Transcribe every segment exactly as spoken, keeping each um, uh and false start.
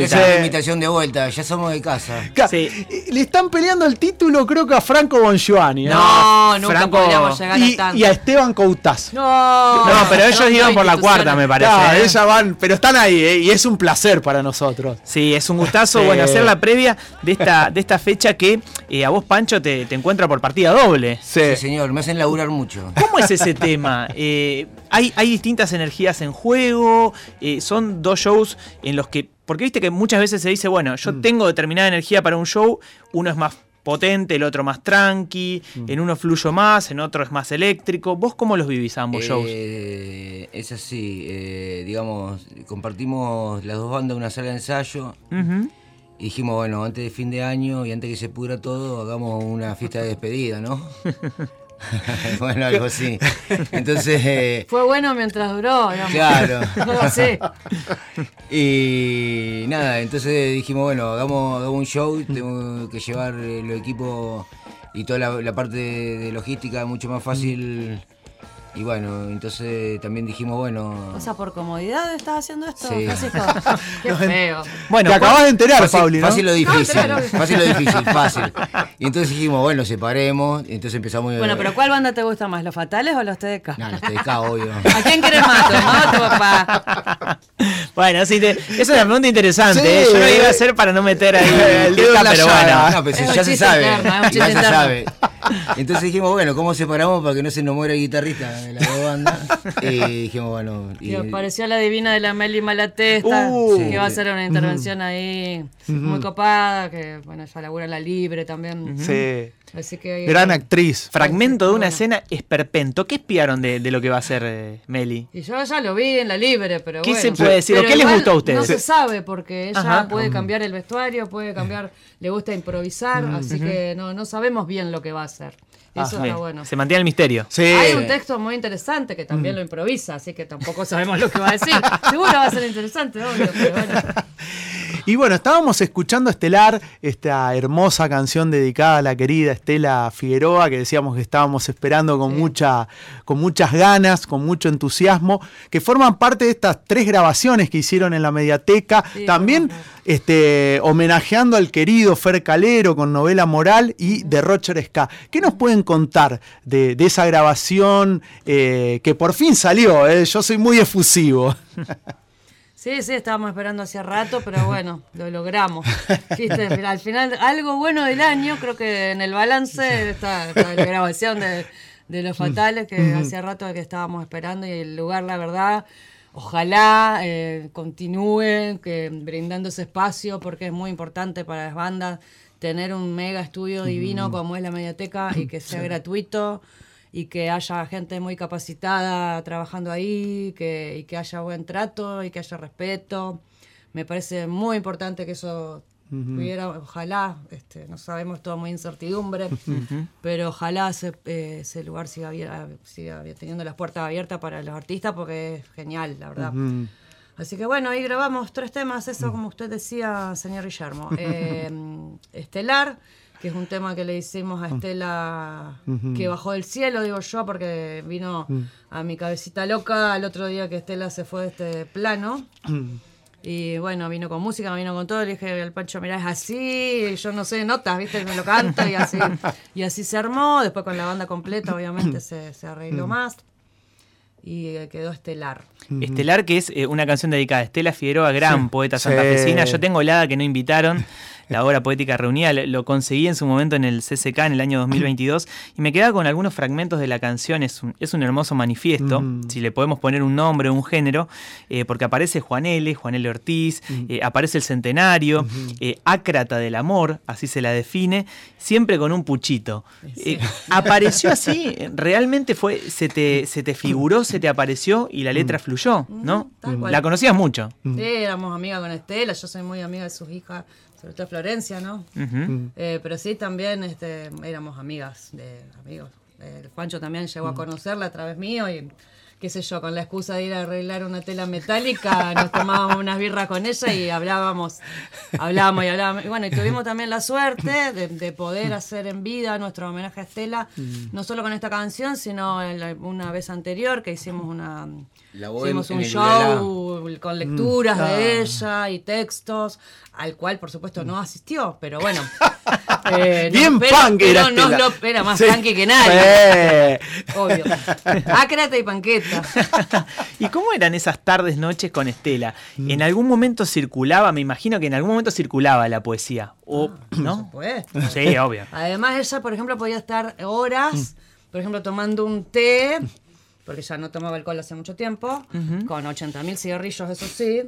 vuelta. Hay invitación de vuelta, ya somos de casa. Sí. Le están peleando el título, creo que a Franco Bongiovanni. No, ¿eh? nunca Franco, podríamos llegar y, a tanto. y a Esteban Coutaz. No, No, pero ellos no, iban no por la cuarta, instituciones. me parece. Claro, ¿eh? ellas van, pero están ahí, ¿eh? Y es un placer para nosotros. Sí, es un gustazo, Sí. bueno, hacer la previa de esta, de esta fecha que eh, a vos, Pancho, te, te encuentra por partida doble. Sí. Sí, señor, me hacen laburar mucho. ¿Cómo es ese tema? Eh, hay, hay distintas energías en juego, eh, son dos shows en los que, porque viste que muchas veces se dice, bueno, yo Mm. tengo determinada energía para un show, uno es más potente, el otro más tranqui, Mm. en uno fluyo más, en otro es más eléctrico. ¿Vos cómo los vivís ambos shows? Eh, es así, eh, digamos, compartimos las dos bandas una sala de ensayo. Ujú. Y dijimos, bueno, antes de fin de año y antes que se pudra todo, hagamos una fiesta de despedida, ¿no? Bueno, algo así. Entonces, eh, Fue bueno mientras duró, digamos. claro. No sé. Y nada, entonces dijimos, bueno, hagamos, hagamos un show, tengo que llevar eh, los equipos y toda la, la parte de, de logística mucho más fácil. Y bueno, entonces también dijimos, bueno... O sea, por comodidad estás haciendo esto, Sí. Francisco. Qué feo. Bueno, Te acabas de enterar, Fácil, Pauli, ¿no? fácil o difícil, No, claro. fácil o difícil, fácil. Y entonces dijimos, bueno, separemos, y entonces empezamos... Bueno, pero ¿cuál banda te gusta más, los Fatales o los T D K? No, los T D K, obvio. ¿A quién querés más, tu mamá o tu papá? Bueno, sí, te- esa es una pregunta interesante. Sí, ¿eh? Yo lo eh. iba a hacer para no meter ahí El dedo en la pero llaga. bueno. No, pero si Es un ya se chiste sabe, interno, es un ya chiste se interno. sabe. Entonces dijimos, bueno, ¿cómo separamos para que no se nos muera el guitarrista de la dos bandas? Y dijimos, bueno... Y, Que apareció la divina de la Meli Malatesta, Uh, que va a sí. hacer una intervención ahí muy copada, que bueno, ella labura en la libre también. Sí. Así que ahí- Gran actriz. Fragmento de una Bueno. escena esperpento. ¿Qué espiaron de, de lo que va a hacer eh, Meli? Y yo ya lo vi en la libre, pero ¿Qué bueno. se puede decir? ¿O Pero qué les igual gustó a ustedes? No se sabe porque ella Ajá. puede cambiar el vestuario, puede cambiar, le gusta improvisar, así que no, no sabemos bien lo que va a hacer. Eso Bien, está bueno. Se mantiene el misterio. Sí. Hay un texto muy interesante que también lo improvisa, así que tampoco sabemos lo que va a decir. Seguro va a ser interesante, obvio, pero bueno. Y bueno, estábamos escuchando Estelar, esta hermosa canción dedicada a la querida Estela Figueroa, que decíamos que estábamos esperando con, Sí. mucha, con muchas ganas, con mucho entusiasmo, que forman parte de estas tres grabaciones que hicieron en la Mediateca, Sí, también bueno. este, homenajeando al querido Fer Calero con Novela Moral y de Roger Ska. ¿Qué nos pueden contar de, de esa grabación eh, que por fin salió? eh? Yo soy muy efusivo. Sí, sí, estábamos esperando hacía rato, pero bueno, lo logramos. ¿Viste? Al final, algo bueno del año, creo que en el balance está, está la grabación de, de Los Fatales, que hacía rato que estábamos esperando, y el lugar, la verdad, ojalá eh, continúe que, brindando ese espacio, porque es muy importante para las bandas tener un mega estudio divino como es la Mediateca y que sea gratuito. Y que haya gente muy capacitada trabajando ahí, que, y que haya buen trato y que haya respeto. Me parece muy importante que eso pudiera, ojalá, este, no sabemos, todo muy incertidumbre, pero ojalá ese, eh, ese lugar siga, abier- siga teniendo las puertas abiertas para los artistas, porque es genial, la verdad. Mm. Así que bueno, ahí grabamos tres temas, eso como usted decía, señor Guillermo. Eh, Estelar, que es un tema que le hicimos a Estela, que bajó del cielo, digo yo, porque vino a mi cabecita loca el otro día que Estela se fue de este plano. Y bueno, vino con música, vino con todo, le dije al Pancho, mirá, es así, y yo no sé notas, viste, me lo canto, y así, y así se armó. Después con la banda completa, obviamente, se, se arregló más. Y eh, quedó Estelar. Estelar, que es eh, una canción dedicada a Estela Figueroa, gran Sí. poeta Sí. santafesina. Yo tengo helada que no invitaron. La obra poética reunida, lo lo conseguí en su momento en el C C K en el año dos mil veintidós y me quedaba con algunos fragmentos de la canción. Es un, es un hermoso manifiesto, Mm. si le podemos poner un nombre o un género, eh, porque aparece Juan L., Juan L. Ortiz, eh, aparece el centenario, eh, ácrata del amor, así se la define, siempre con un puchito. Eh, apareció así, realmente fue, se te, se te figuró, se te apareció y la letra fluyó, ¿no? tal cual. La conocías mucho. Sí, éramos amigas con Estela, yo soy muy amiga de sus hijas, sobre todo Florencia, ¿no? Ujú. Eh, pero sí, también este, éramos amigas de amigos. Eh, El Pancho también llegó a conocerla a través mío y qué sé yo, con la excusa de ir a arreglar una tela metálica, nos tomábamos unas birras con ella y hablábamos, hablábamos y hablábamos. Y bueno, y tuvimos también la suerte de, de poder hacer en vida nuestro homenaje a Estela, mm. no solo con esta canción, sino la, una vez anterior que hicimos una... Hicimos un show con lecturas mm. de ella y textos, al cual por supuesto no asistió, pero bueno. Eh, Bien no, pero, punk pero era nos Estela. lo, era más Sí. punky que nadie. Eh. Obvio. Ácrata y panqueta. ¿Y cómo eran esas tardes, noches con Estela? ¿En algún momento circulaba, me imagino que en algún momento circulaba la poesía? O, Ah, ¿no? Por supuesto. Sí, obvio. Además ella, por ejemplo, podía estar horas, por ejemplo, tomando un té, porque ya no tomaba alcohol hace mucho tiempo, uh-huh. con ochenta mil cigarrillos, eso sí,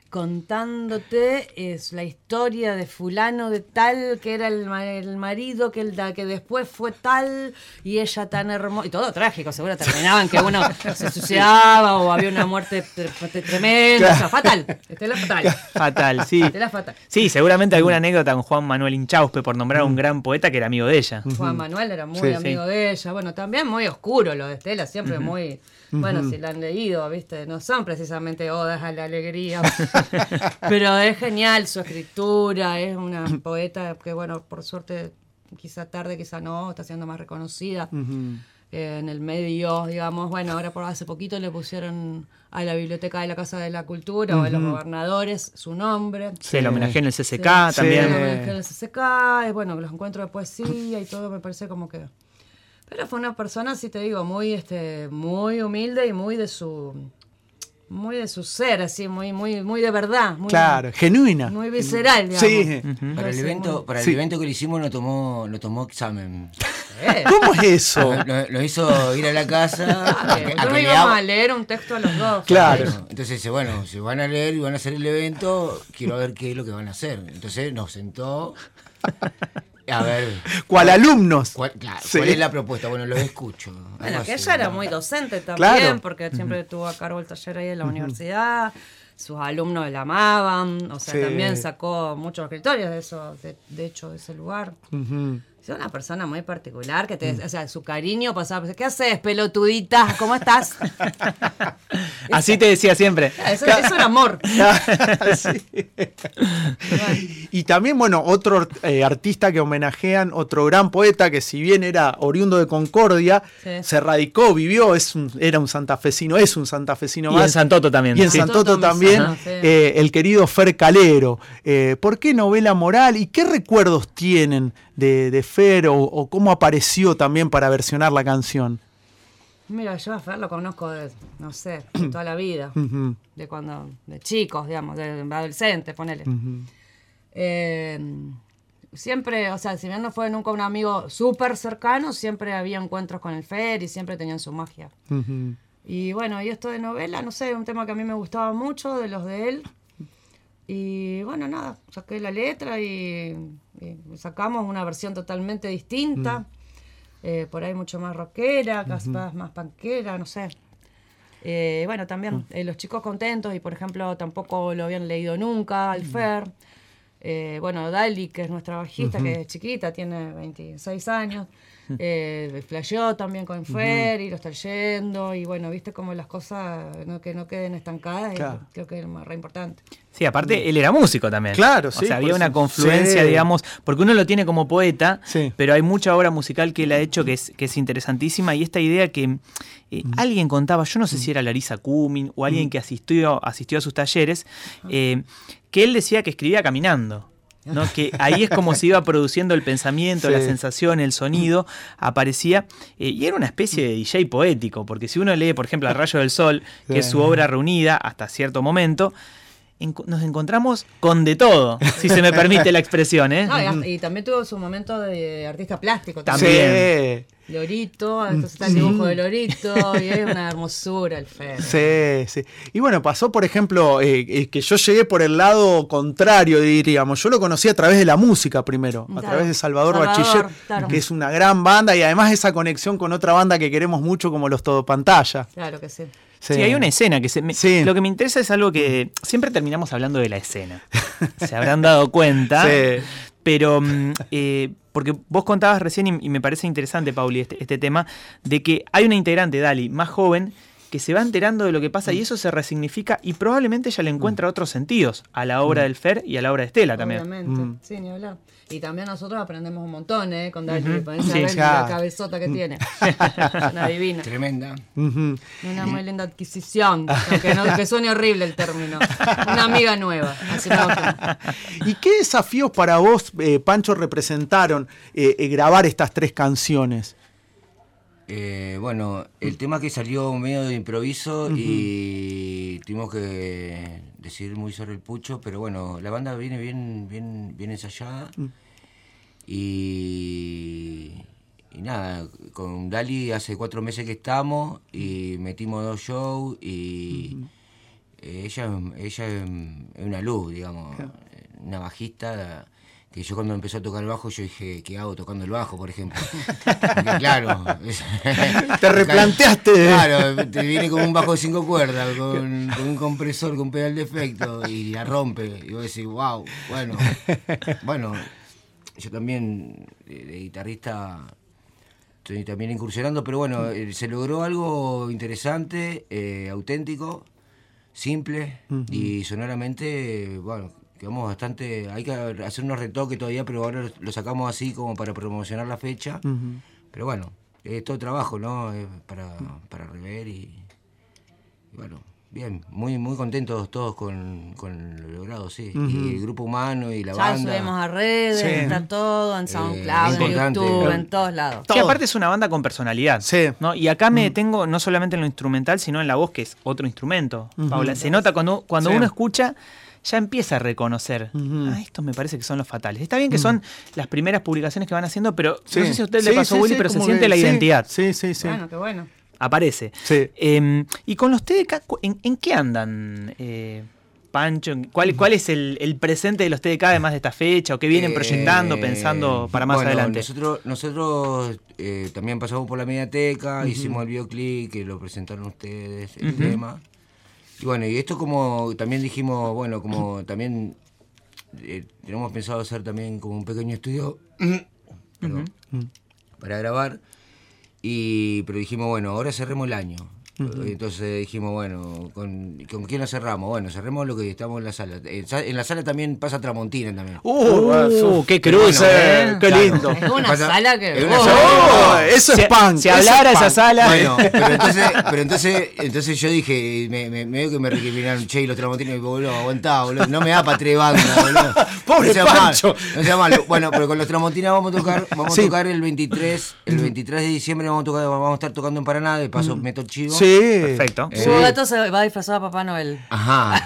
contándote es la historia de fulano de tal, que era el, el marido, que, el, que después fue tal, y ella tan hermosa, y todo trágico, seguro terminaban que uno se suicidaba o había una muerte tre- tremenda, claro. O sea, fatal, Estela fatal. Fatal, sí. Estela fatal. Sí, seguramente alguna anécdota con Juan Manuel Inchauspe, por nombrar a un gran poeta que era amigo de ella. Juan Manuel era muy Sí, amigo sí. de ella, bueno, también muy oscuro lo de Estela, siempre uh-huh. muy... Bueno, uh-huh. si la han leído, ¿viste? No son precisamente odas a la alegría. Pero es genial su escritura, es una poeta que, bueno, por suerte, quizá tarde, quizá no, está siendo más reconocida uh-huh. eh, en el medio, digamos. Bueno, ahora por hace poquito le pusieron a la Biblioteca de la Casa de la Cultura uh-huh. o a los gobernadores su nombre. Sí, el homenaje en el C C K sí, también. Sí, el homenaje en el C C K, es bueno, los encuentros de poesía y todo, me parece como que... Pero fue una persona, sí te digo, muy este muy humilde y muy de su muy de su ser, así, muy muy muy de verdad. Muy, claro, genuina. Muy visceral, digamos. Sí. Uh-huh. Para el evento, muy... para el sí. evento que le hicimos no tomó, no tomó examen. ¿Eh? ¿Cómo es eso? Lo, lo hizo ir a la casa. Ah, a que, a que íbamos a leer un texto a los dos. Claro. Bueno, entonces dice, bueno, si van a leer y van a hacer el evento, quiero ver qué es lo que van a hacer. Entonces nos sentó... A ver. ¿Cuál alumnos? ¿Cuál, claro, sí. ¿cuál es la propuesta? Bueno, lo escucho. Bueno, que ella era muy docente también, claro. porque siempre uh-huh. tuvo a cargo el taller ahí en la uh-huh. universidad. Sus alumnos la amaban, o sea, sí. también sacó muchos escritores de eso, de, de hecho, de ese lugar. Uh-huh. Es una persona muy particular, que te, uh-huh. o sea, su cariño pasaba, ¿qué haces, pelotudita? ¿Cómo estás? Así te decía siempre. Eso, eso era amor. Sí. Y también, bueno, otro eh, artista que homenajean, otro gran poeta que si bien era oriundo de Concordia, sí. se radicó, vivió, es un, era un santafesino, es un santafesino y más. Y en Santoto también. Y en sí. Santoto también, Ajá, sí. eh, el querido Fer Calero. Eh, ¿Por qué novela moral? ¿Y qué recuerdos tienen de, de Fer o, o cómo apareció también para versionar la canción? Mira, yo a Fer lo conozco de, no sé, de toda la vida, uh-huh. de cuando, de chicos, digamos, de, de adolescentes, ponele. Uh-huh. Eh, siempre, o sea, si bien no fue nunca un amigo súper cercano, siempre había encuentros con el Fer y siempre tenían su magia. Uh-huh. Y bueno, y esto de novela, no sé, un tema que a mí me gustaba mucho, de los de él. Y bueno, nada, saqué la letra y, y sacamos una versión totalmente distinta. Uh-huh. Eh, por ahí mucho más rockera, uh-huh. más, más panquera, no sé. Eh, bueno, también uh-huh. eh, los chicos contentos y, por ejemplo, tampoco lo habían leído nunca al uh-huh. Fer. Eh, bueno, Dali, que es nuestra bajista, uh-huh. que es chiquita, tiene veintiséis años, eh, flasheó también con Fer uh-huh. y lo está leyendo. Y bueno, viste como las cosas no, que no queden estancadas, claro. y creo que es lo más re importante. Sí, aparte él era músico también. Claro, o sí. O sea, había una sí. confluencia, digamos, porque uno lo tiene como poeta, sí. pero hay mucha obra musical que él ha hecho que es, que es interesantísima, y esta idea que eh, mm. alguien contaba, yo no sé si era Larisa Cumin o alguien mm. que asistió, asistió a sus talleres, eh, que él decía que escribía caminando. ¿No? Que ahí es como se iba produciendo el pensamiento, sí. la sensación, el sonido, aparecía, eh, y era una especie de D J poético, porque si uno lee, por ejemplo, A Rayo del Sol, que sí. es su obra reunida hasta cierto momento, en, nos encontramos con de todo, si se me permite la expresión, ¿eh? No, y, y también tuvo su momento de artista plástico. También. Sí. Lorito, entonces está el dibujo de Lorito, y es una hermosura el Fer. Sí, sí. Y bueno, pasó, por ejemplo, eh, que yo llegué por el lado contrario, diríamos. Yo lo conocí a través de la música primero, claro. a través de Salvador, Salvador Bachiller, claro. que es una gran banda, y además esa conexión con otra banda que queremos mucho, como los Todopantalla. Claro que sí. Sí. sí, hay una escena que se me, sí. lo que me interesa es algo que siempre terminamos hablando de la escena. Se habrán dado cuenta. Sí. Pero, eh, porque vos contabas recién, y, y me parece interesante, Pauli, este, este tema, de que hay una integrante, Dali, más joven, que se va enterando de lo que pasa y eso se resignifica y probablemente ella le encuentra otros sentidos a la obra del Fer y a la obra de Estela también. Obviamente, Mm. sí, ni hablar. Y también nosotros aprendemos un montón, ¿eh? Con Dali, Ujú. ponerse a Sí, ver claro. la cabezota que tiene. Es una divina. Tremenda. Ujú. Una muy linda adquisición, aunque no, que suene horrible el término. Una amiga nueva, así me gusta. ¿Y qué desafíos para vos, eh, Pancho, representaron eh, eh, grabar estas tres canciones? Eh, bueno, el tema que salió medio de improviso y tuvimos que decidir muy sobre el pucho, pero bueno, la banda viene bien, bien, bien ensayada y, y nada, con Dali hace cuatro meses que estamos y metimos dos shows y eh, ella, ella es una luz, digamos, una bajista. Que yo cuando empezó a tocar el bajo, yo dije, ¿qué hago tocando el bajo, por ejemplo? Porque claro... Te replanteaste. Claro, te viene con un bajo de cinco cuerdas, con, con un compresor, con pedal de efecto, y la rompe. Y vos decís, wow, bueno. Bueno, yo también, de, de guitarrista, estoy también incursionando, pero bueno, eh, se logró algo interesante, eh, auténtico, simple, uh-huh. y sonoramente, bueno... Quedamos bastante, hay que hacer unos retoques todavía, pero ahora lo sacamos así como para promocionar la fecha. Uh-huh. Pero bueno, es todo trabajo, ¿no? Es para, para rever y, y bueno, bien, muy muy contentos todos con, con lo logrado, sí. Uh-huh. Y el grupo humano y la ya banda. Ya subimos a redes, sí. Está todo en SoundCloud, eh, en YouTube, en todos lados. Que aparte es una banda con personalidad. Sí. ¿No? Y acá me detengo no solamente en lo instrumental, sino en la voz, que es otro instrumento, uh-huh. Paula. Se nota cuando, cuando sí. uno escucha... ya empieza a reconocer, uh-huh. ah, estos me parece que son los Fatales. Está bien que uh-huh. son las primeras publicaciones que van haciendo, pero sí. no sé si a usted sí, le pasó, sí, Willy, sí, pero se siente que, la sí, identidad. Sí, sí, sí. Bueno, qué bueno. Aparece. Sí. Eh, y con los T D K, ¿en, en qué andan, eh, Pancho? ¿Cuál, ¿Cuál es el, el presente de los T D K además de esta fecha? ¿O qué vienen proyectando, eh, pensando para más bueno, adelante? Nosotros, nosotros eh, también pasamos por la Mediateca, uh-huh. hicimos el videoclip, que lo presentaron ustedes, el uh-huh. tema. Y bueno, y esto como también dijimos, bueno, como también eh, tenemos pensado hacer también como un pequeño estudio perdón, uh-huh. para grabar, y pero dijimos, bueno, ahora cerremos el año. Uh-huh. Entonces dijimos, bueno, ¿con, ¿con quién lo cerramos? Bueno, cerremos lo que estamos en la sala. En la sala también pasa Tramontina también. ¡Uh! uh ¡Qué cruce! Bueno, eh, ¡Qué claro. lindo! Es una pasa, sala que... Es una oh, sala oh, que... Eso es punk. Si hablara esa sala... Bueno, pero entonces, pero entonces, entonces yo dije, me, me, medio que me recriminaron, che, y los Tramontinos, y digo, boludo, aguantá, boludo, no me da para tres bandas, boludo. ¡Pobre no Pancho! Mal, no sea malo. Bueno, pero con los Tramontinas vamos a tocar, vamos sí. a tocar el veintitrés, el veintitrés de diciembre vamos a tocar, vamos a estar tocando en Paraná, de paso mm. meto el chivo. Sí. Perfecto. Eh, Su gato se va disfrazado a Papá Noel. Ajá.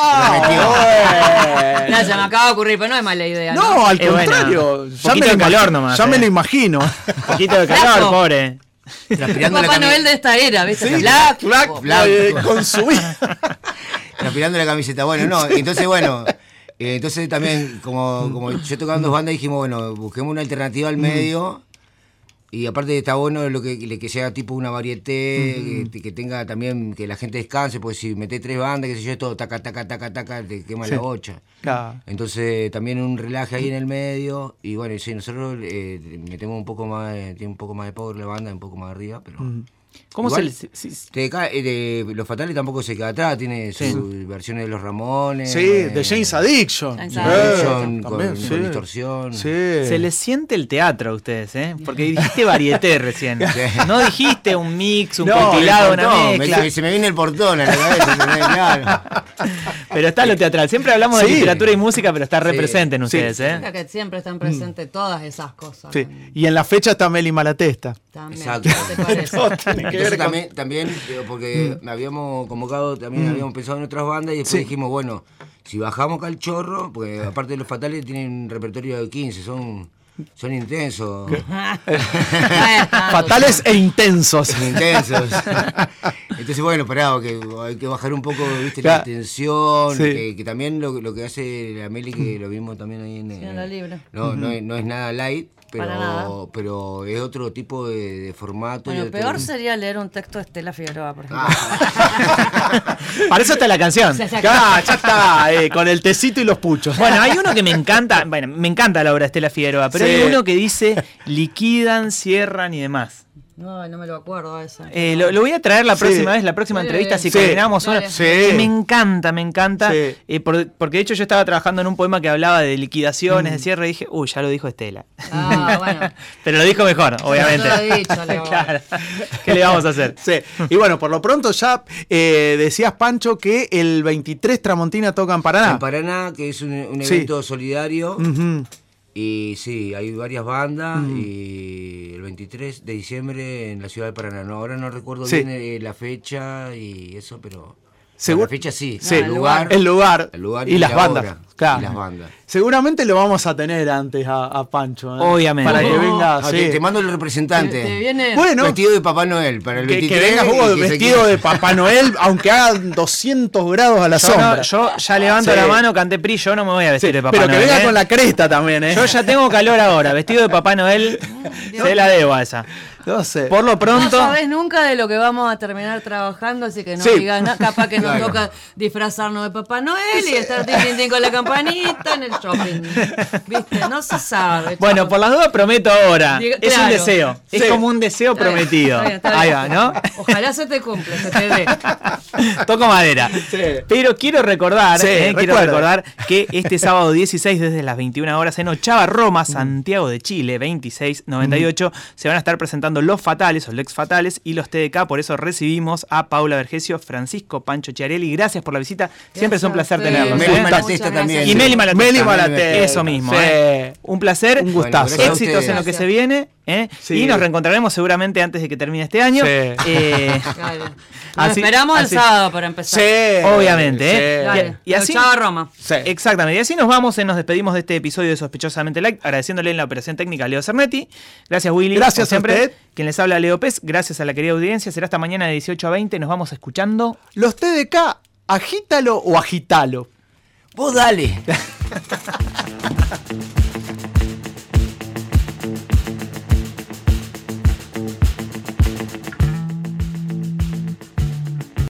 Oh, no, se me acaba de ocurrir, pero no es mala idea. No, no al eh, contrario. Bueno, ya poquito me de calor nomás. Ya eh. me lo imagino. Un poquito de calor, pobre. Papá Noel de esta era, ¿viste? Sí, black, black, black, eh, con su transpirando la camiseta. Bueno, no, entonces bueno, eh, entonces también como, como yo tocaba en dos bandas dijimos, bueno, busquemos una alternativa al medio. Y aparte está bueno lo que, que sea tipo una varieté, uh-huh. que, que tenga también, que la gente descanse, porque si metés tres bandas, qué sé yo, es todo taca, taca, taca, taca, te quema sí. la bocha. Claro. Entonces también un relaje ahí en el medio, y bueno, sí, nosotros eh, metemos un poco más, de, tiene un poco más de power la banda, un poco más arriba, pero... Uh-huh. ¿Cómo igual, se le, si, si, te cae, de, Los Fatales tampoco se queda atrás, tiene sí. sus versiones de Los Ramones. Sí, eh, de James Addiction. James Addiction, eh, con, con, sí. con distorsión. Sí. Se les siente el teatro a ustedes, ¿eh? Porque dijiste varieté recién. Sí. No dijiste un mix, un no, compilado, una mezcla. Me, se me viene el portón a la cabeza, claro. Pero está lo teatral. Siempre hablamos sí. de literatura y música, pero está sí. represente en ustedes, sí. ¿eh? Creo que siempre están presentes mm. todas esas cosas. Sí. Y en la fecha está Meli Malatesta. También. Exacto. ¿Te parece? Entonces, también, también, porque mm. habíamos convocado, también mm. habíamos pensado en otras bandas y después sí. dijimos, bueno, si bajamos acá al Chorro, porque aparte de Los Fatales tienen un repertorio de quince, son... Son intensos. Fatales e intensos. Intensos. Entonces, bueno, pará, que hay que bajar un poco, viste, claro. la tensión. Sí. Que, que también lo, lo que hace la Meli, que lo vimos también ahí en, sí, en el libro. No, uh-huh. no, es, no es nada light, pero, pero es otro tipo de, de formato. Bueno, y peor otro... sería leer un texto de Estela Figueroa, por ejemplo. Ah. Para eso está la canción. Ya, ya está, eh, con el tecito y los puchos. Bueno, hay uno que me encanta, bueno, me encanta la obra de Estela Figueroa, pero sí. hay uno que dice liquidan, cierran y demás. No, no me lo acuerdo eso. Eh, lo, lo voy a traer la Sí. próxima vez, la próxima Dale, entrevista, si sí. coordinamos una. Dale. Sí. Que me encanta, me encanta. Sí. eh, por- porque de hecho yo estaba trabajando en un poema que hablaba de liquidaciones, de cierre, y dije, uy, ya lo dijo Estela. Ah, bueno. Pero lo dijo mejor, obviamente. Ya lo he dicho, Leo. Claro. ¿Qué le vamos a hacer? Sí. Y bueno, por lo pronto ya eh, decías, Pancho, que el veintitrés Tramontina toca en Paraná. En Paraná, que es un, un Sí. evento solidario. Ujú. Y sí, hay varias bandas. Y el veintitrés de diciembre en la ciudad de Paraná. No, ahora no recuerdo Sí. bien eh, la fecha y eso, pero. Seguro- La fecha sí. Sí, el lugar. el lugar, el lugar y, y las la bandas. hora, Claro. y las bandas. Seguramente lo vamos a tener antes a, a Pancho. ¿eh? Obviamente. Para que Oh. venga. Ah, sí. te, te mando el representante. Te, te viene. Bueno, Vestido de Papá Noel para el que, que veintitrés. venga y Hugo que se vestido quede- de Papá Noel, aunque haga doscientos grados a la Yo, sombra. no- yo ya levanto Sí. la mano, canté P R I, yo no me voy a vestir Sí, de Papá pero que Noel. venga ¿eh? con la cresta también, ¿eh? Yo ya tengo calor ahora, vestido de Papá Noel, se la debo a esa. No sé. Por lo No pronto, sabes nunca de lo que vamos a terminar trabajando, así que no Sí. digas nada. Capaz que nos Claro. toca disfrazarnos de Papá Noel y estar tin, tin, tin con la campanita en el shopping. ¿Viste? No se sabe. bueno, chao. por las dudas prometo ahora. Diga- Es un claro. deseo, es Sí. como un deseo Está bien, prometido. está bien, está Ahí bien. va, ¿no? Ojalá se te cumpla, se te dé. Toco madera. Sí. Pero quiero recordar, Sí, eh, quiero recuerda. recordar que este sábado dieciséis desde las veintiuna horas en Ochava, Roma, Santiago de Chile, veintiséis noventa y ocho, se van a estar presentando Los Fatales o Lex Fatales y los T D K. Por eso recibimos a Paula Vergesio, Francisco Pancho Chiarelli. Gracias por la visita. Siempre es un placer Gracias a tenerlos. ustedes. Meli ¿eh? Malatesta Muchas también. gracias. Y Meli Malatesta. Meli También Malatesta. Eso mismo. Sí. ¿eh? Un placer. Un gustazo. Bueno, gracias a Éxitos ustedes. en lo que Gracias. se viene. ¿eh? Sí. Y nos reencontraremos seguramente antes de que termine este año. Sí. Eh, Dale. Nos Así- esperamos así. el sábado para empezar. Sí. Obviamente, ¿eh? Sí. Dale. Y así- Chao, Roma. Sí. Exactamente. Y así nos vamos, eh, nos despedimos de este episodio de Sospechosamente Light, agradeciéndole en la operación técnica a Leo Cernetti. Gracias, Willy. Gracias como a siempre. usted. Quien les habla, Leo Pez. Gracias a la querida audiencia. Será hasta mañana de dieciocho a veinte. Nos vamos escuchando. Los T D K, agítalo o agitalo. Vos dale.